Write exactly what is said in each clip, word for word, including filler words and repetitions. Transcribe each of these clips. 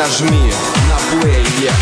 нажми на плей, yeah.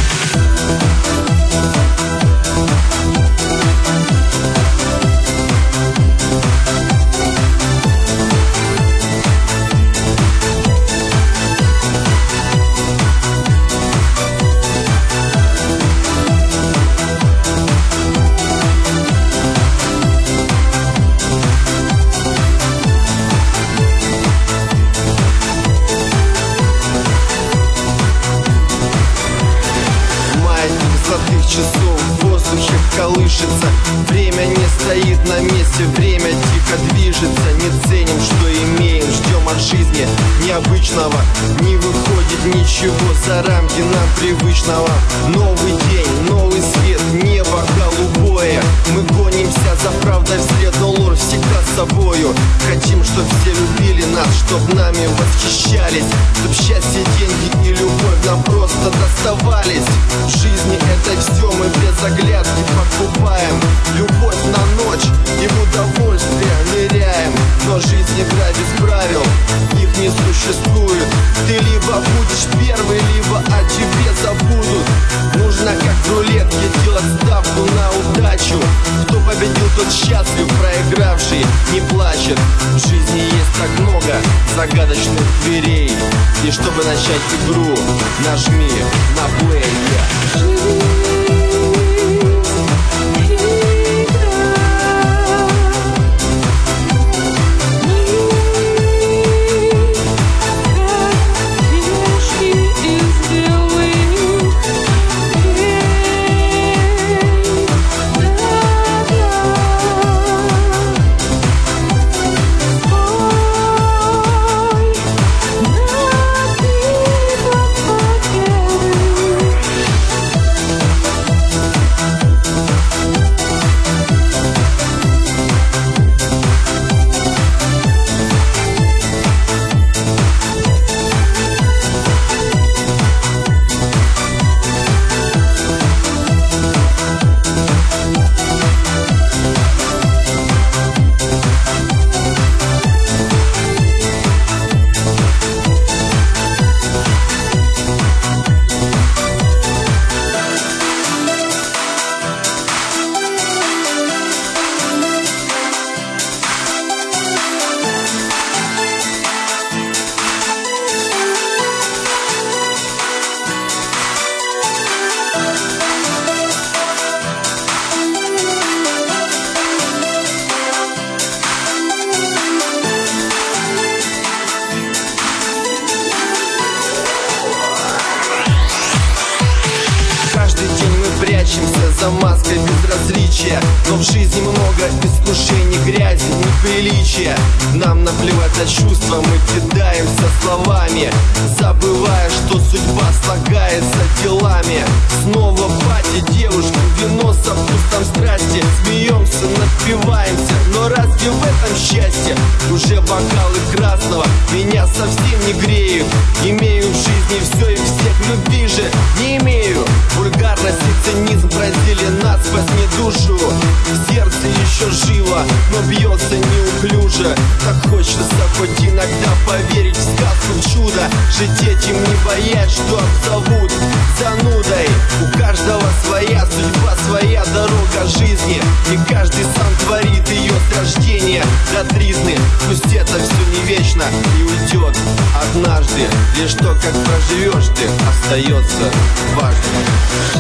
Часов в воздухе колышется. Время не стоит на месте, время тихо движется. Не ценим, что имеем, ждем от жизни необычного. Не выходит ничего за рамки нам привычного. Новый день, новый свет, небо голубое. Мы гонимся за правдой вслед, но ложь всегда с собою. Хотим, чтоб все любили нас, чтоб нами восхищались, чтоб счастье, деньги и любовь нам просто доставались. В жизни это все мы без оглядки покупаем. Любовь на ночь и в удовольствие ныряем. Но жизнь игра без правил, их не существует. Ты либо будешь первый, либо о тебе забудут. Нужно как в рулетке делать ставку на удачу. Кто победил, тот счастлив, проигравший не плачет. В жизни есть так много загадочных дверей. И чтобы начать игру, нажми на плей, yeah. Прячемся за маской безразличия, но в жизни много искушений, грязи, неприличия. Нам наплевать на чувства, мы кидаемся словами, забывая, что судьба слагается делами. Снова пати, девушка, вино со вкусом страсти. Смеемся, напиваемся, но разве в этом счастье? Уже бокалы красного меня совсем не греют. Имею в жизни все и всех, любви же не имею. Вульгарность и цинизм поразили нас, возьми душу. В сердце еще живо, но бьется неуклюже. Так хочется хоть иногда поверить в сказку, в чудо. Жить этим не боясь, что обзовут занудой. У каждого своя судьба, своя дорога жизни, и каждый сам творит ее с рождения до тризны. Пусть это все не вечно и уйдет однажды. Лишь то, как проживешь ты, остается важным.